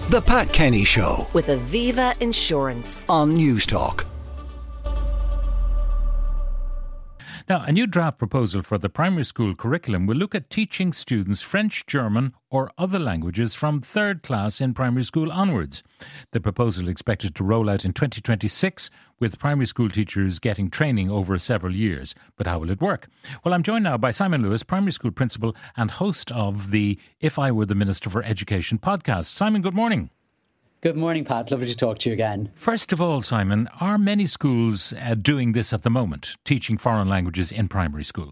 The Pat Kenny Show with Aviva Insurance on Newstalk. Now, a new draft proposal for the primary school curriculum will look at teaching students French, German or other languages from third class in primary school onwards. The proposal is expected to roll out in 2026, with primary school teachers getting training over several years. But how will it work? Well, I'm joined now by Simon Lewis, primary school principal and host of the If I Were the Minister for Education podcast. Simon, good morning. Good morning, Pat. Lovely to talk to you again. First of all, Simon, are many schools doing this at the moment, teaching foreign languages in primary school?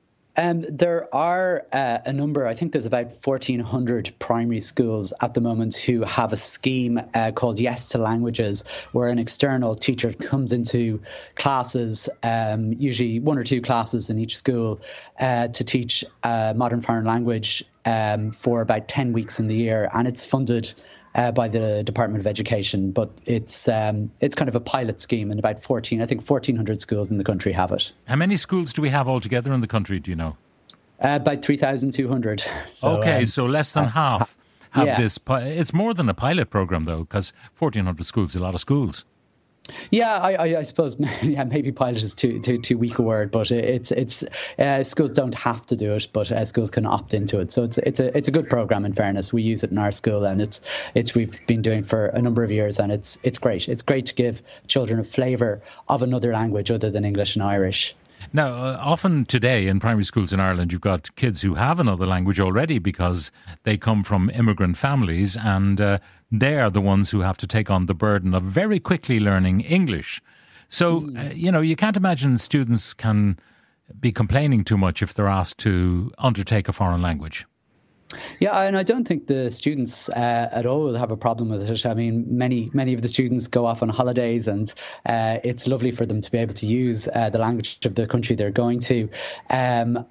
There are a number, I think there's about 1,400 primary schools at the moment who have a scheme called Yes to Languages, where an external teacher comes into classes, usually one or two classes in each school, to teach a modern foreign language for about 10 weeks in the year. And it's funded by the Department of Education, but it's kind of a pilot scheme, and about 1,400 schools in the country have it. How many schools do we have altogether in the country, do you know? About 3,200. So less than half have this. It's more than a pilot programme, though, because 1,400 schools is a lot of schools. Yeah, I suppose maybe pilot is too weak a word, but it's schools don't have to do it, but schools can opt into it. So it's a good program. In fairness, we use it in our school, and it's we've been doing for a number of years, and it's great. It's great to give children a flavour of another language other than English and Irish. Now, often today in primary schools in Ireland, you've got kids who have another language already because they come from immigrant families, and they are the ones who have to take on the burden of very quickly learning English. So, you can't imagine students can be complaining too much if they're asked to undertake a foreign language. Yeah, and I don't think the students at all have a problem with it. I mean, many of the students go off on holidays, and it's lovely for them to be able to use the language of the country they're going to. And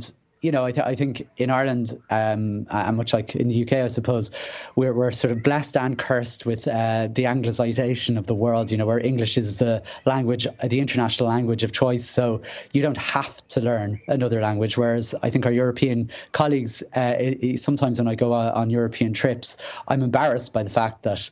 I think in Ireland, and much like in the UK, I suppose, we're sort of blessed and cursed with the Anglicisation of the world, where English is the language, the international language of choice. So you don't have to learn another language. Whereas I think our European colleagues, sometimes when I go on European trips, I'm embarrassed by the fact that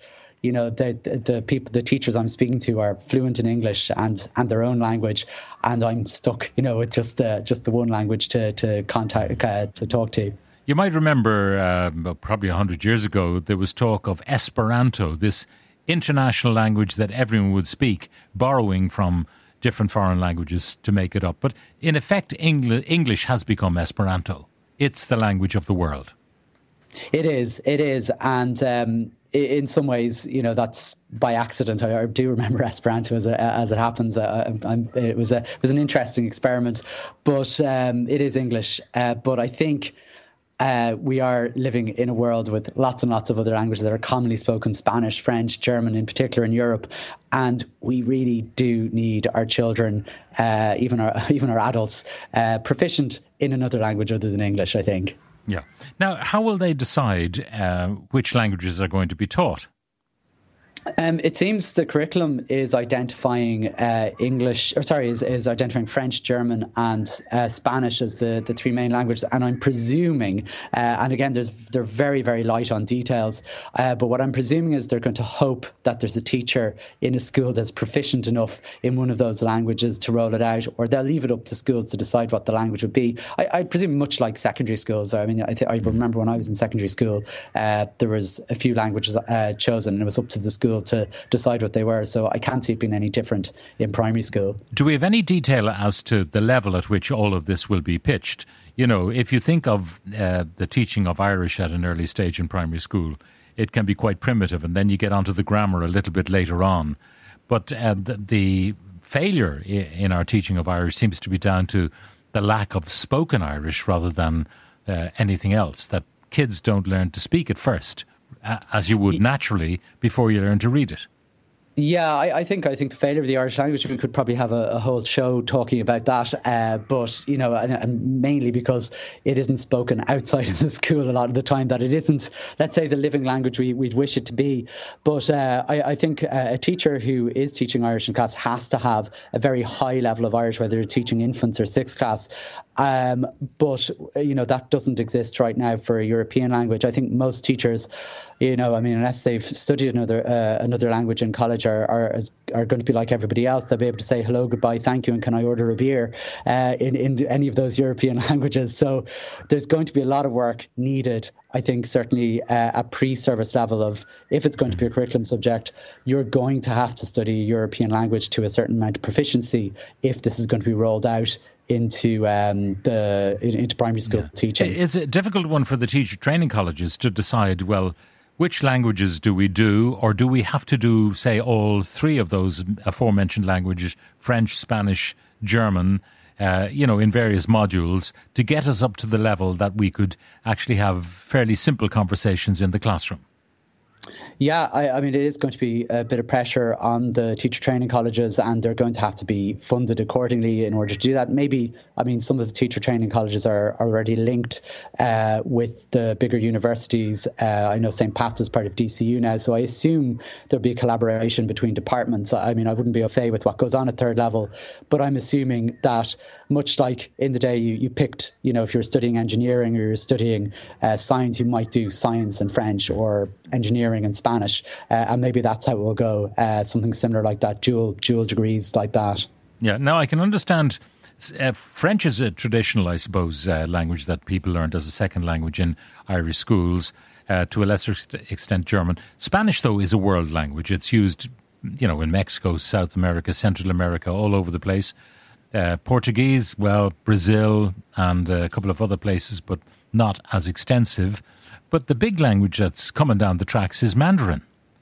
the teachers I'm speaking to are fluent in English and their own language, and I'm stuck, with just the one language to talk to. You might remember, probably 100 years ago, there was talk of Esperanto, this international language that everyone would speak, borrowing from different foreign languages to make it up. But in effect, English has become Esperanto. It's the language of the world. It is, and in some ways, that's by accident. I do remember Esperanto as it happens. It was an interesting experiment, but it is English. But I think we are living in a world with lots and lots of other languages that are commonly spoken: Spanish, French, German, in particular in Europe. And we really do need our children, even our adults, proficient in another language other than English, I think. Yeah. Now, how will they decide which languages are going to be taught? It seems the curriculum is identifying is identifying French, German and Spanish as the three main languages. And I'm presuming, and again, they're very, very light on details, but what I'm presuming is they're going to hope that there's a teacher in a school that's proficient enough in one of those languages to roll it out, or they'll leave it up to schools to decide what the language would be. I presume much like secondary schools. I mean, I remember when I was in secondary school, there was a few languages chosen, and it was up to the school to decide what they were. So I can't see it being any different in primary school. Do we have any detail as to the level at which all of this will be pitched? If you think of the teaching of Irish at an early stage in primary school, it can be quite primitive, and then you get onto the grammar a little bit later on. But the failure in our teaching of Irish seems to be down to the lack of spoken Irish rather than anything else, that kids don't learn to speak it first, as you would naturally before you learn to read it. Yeah, I think the failure of the Irish language, we could probably have a whole show talking about that. But, and mainly because it isn't spoken outside of the school a lot of the time, that it isn't, let's say, the living language we'd wish it to be. But I think a teacher who is teaching Irish in class has to have a very high level of Irish, whether they're teaching infants or sixth class. But, that doesn't exist right now for a European language. I think most teachers, unless they've studied another language in college, are going to be like everybody else. They'll be able to say hello, goodbye, thank you, and can I order a beer in any of those European languages. So there's going to be a lot of work needed. I think certainly at pre-service level of, if it's going to be a curriculum subject, you're going to have to study European language to a certain amount of proficiency if this is going to be rolled out into primary school teaching. It's a difficult one for the teacher training colleges to decide, well, which languages do we do, or do we have to do, say, all three of those aforementioned languages, French, Spanish, German, in various modules, to get us up to the level that we could actually have fairly simple conversations in the classroom? Yeah, I mean, it is going to be a bit of pressure on the teacher training colleges, and they're going to have to be funded accordingly in order to do that. Maybe, some of the teacher training colleges are already linked with the bigger universities. I know St. Pat's is part of DCU now, so I assume there'll be a collaboration between departments. I wouldn't be au fait with what goes on at third level, but I'm assuming that much like in the day you picked, if you're studying engineering or you're studying science, you might do science and French, or engineering and Spanish, and maybe that's how it will go. Something similar like that, dual degrees like that. Yeah, now I can understand French is a traditional, I suppose, language that people learned as a second language in Irish schools, to a lesser extent German. Spanish, though, is a world language. It's used, in Mexico, South America, Central America, all over the place. Portuguese, well, Brazil and a couple of other places, but not as extensive. But the big language that's coming down the tracks is Mandarin.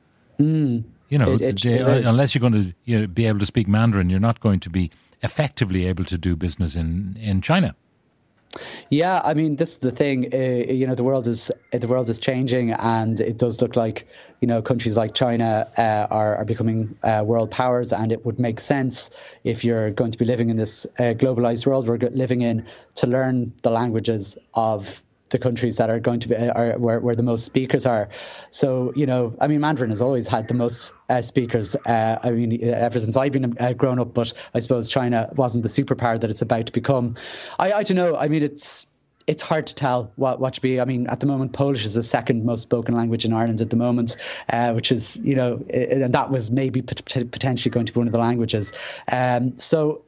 Unless you're going to be able to speak Mandarin, you're not going to be effectively able to do business in China. Yeah, this is the thing. The world is changing, and it does look like countries like China are becoming world powers, and it would make sense, if you're going to be living in this globalized world we're living in, to learn the languages of the countries that are going to be where the most speakers are. So, Mandarin has always had the most speakers. Ever since I've been grown up, but I suppose China wasn't the superpower that it's about to become. I don't know. It's hard to tell what to be. At the moment, Polish is the second most spoken language in Ireland at the moment, which is, and that was maybe potentially going to be one of the languages. So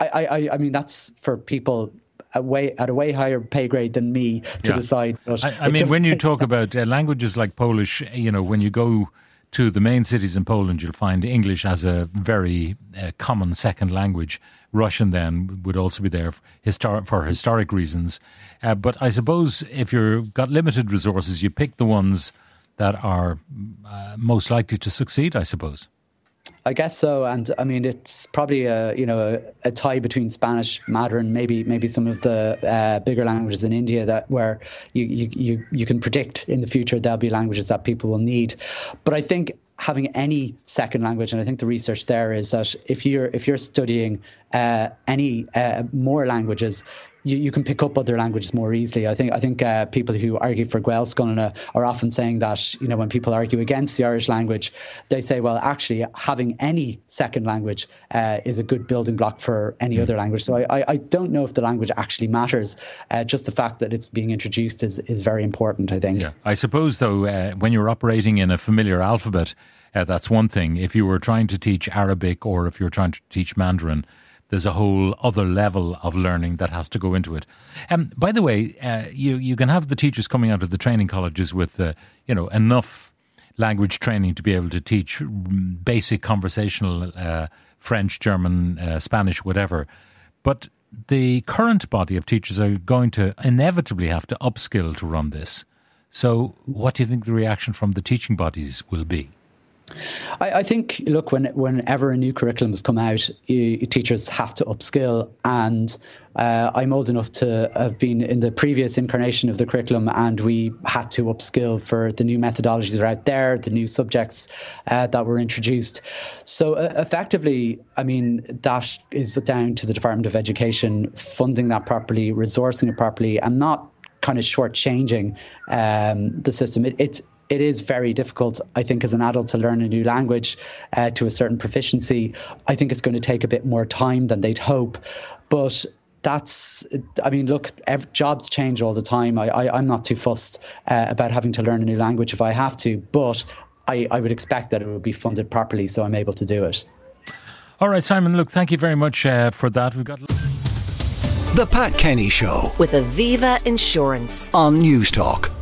that's for people at a way higher pay grade than me to decide. When you talk about languages like Polish, when you go to the main cities in Poland, you'll find English as a very common second language. Russian then would also be there for historic reasons. But I suppose if you've got limited resources, you pick the ones that are most likely to succeed, I suppose. I guess so, and it's probably a tie between Spanish, Mandarin, maybe some of the bigger languages in India where you can predict in the future there'll be languages that people will need. But I think having any second language, and I think the research there is that if you're studying any more languages, you can pick up other languages more easily. I think people who argue for Gaelscoileanna are often saying that, when people argue against the Irish language, they say, well, actually having any second language is a good building block for any other language. So I don't know if the language actually matters. Just the fact that it's being introduced is very important, I think. Yeah. I suppose, though, when you're operating in a familiar alphabet, that's one thing. If you were trying to teach Arabic, or if you're trying to teach Mandarin, there's a whole other level of learning that has to go into it. By the way, you can have the teachers coming out of the training colleges with enough language training to be able to teach basic conversational French, German, Spanish, whatever. But the current body of teachers are going to inevitably have to upskill to run this. So what do you think the reaction from the teaching bodies will be? I think, look, whenever a new curriculum has come out, teachers have to upskill. And I'm old enough to have been in the previous incarnation of the curriculum, and we had to upskill for the new methodologies that are out there, the new subjects that were introduced. So effectively, I mean, that is down to the Department of Education funding that properly, resourcing it properly, and not kind of shortchanging the system. It is very difficult, I think, as an adult to learn a new language to a certain proficiency. I think it's going to take a bit more time than they'd hope. But look, jobs change all the time. I'm not too fussed about having to learn a new language if I have to, but I would expect that it would be funded properly so I'm able to do it. All right, Simon, look, thank you very much for that. We've got The Pat Kenny Show with Aviva Insurance on News Talk.